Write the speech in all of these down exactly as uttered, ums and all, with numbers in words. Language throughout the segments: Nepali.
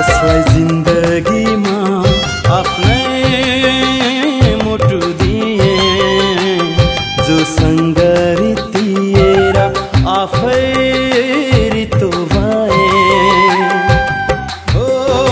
जसलाई जिन्दगीमा आफ्नै मुटु दिए, जो सँग रितिएर आफै रित्तो भए। ओ,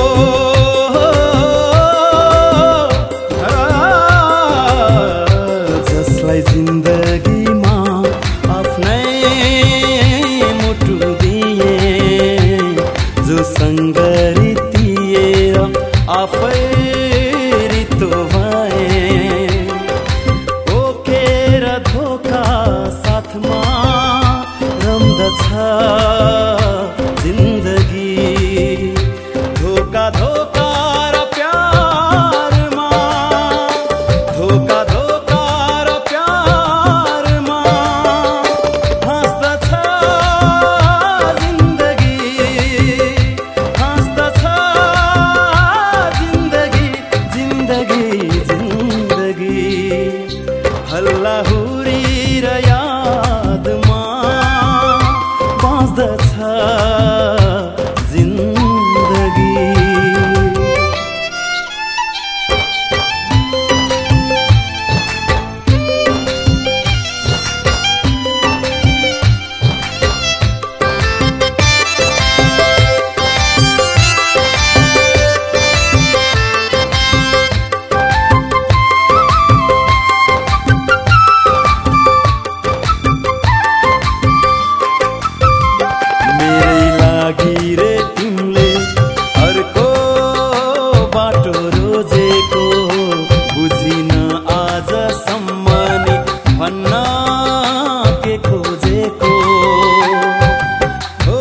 जसलाई जिन्दगीमा आफ्नै मुटु दिए, जो सँग रितिएर आफै रित्तो भए। ओकेर धोका साथमा रम्दछ जिन्दगी, धोका धोका र प्यारमा, धोका धोका र प्यारमा हाँस्दछ जिन्दगी, हाँस्दछ जिन्दगी, जिन्दगी जिन्दगी। हल्लाहुरी र यादमा बाँच्दछ जिन्दगी। मेरै लागि रे तिमीले अर्को बाटो रोजेको, बुझिन आजसम्म नि भन्न के खोजेको। ओ,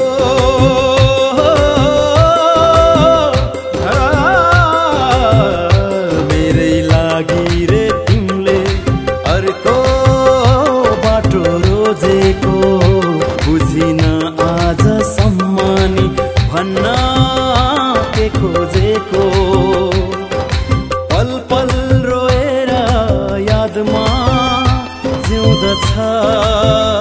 मेरै लागि रे तिमीले अर्को बाटो रोजेको, बुझिन आजसम्म नि भन्न के खोजेको। पल पल रोएर यादमा जिउँदछ